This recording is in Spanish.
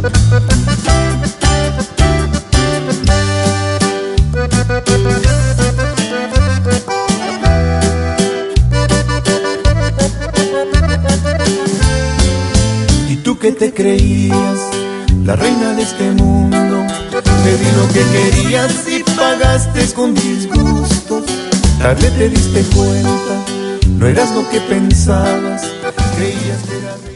Y tú que te creías la reina de este mundo, te di lo que querías y pagaste con disgustos. Tarde te diste cuenta, no eras lo que pensabas, creías que era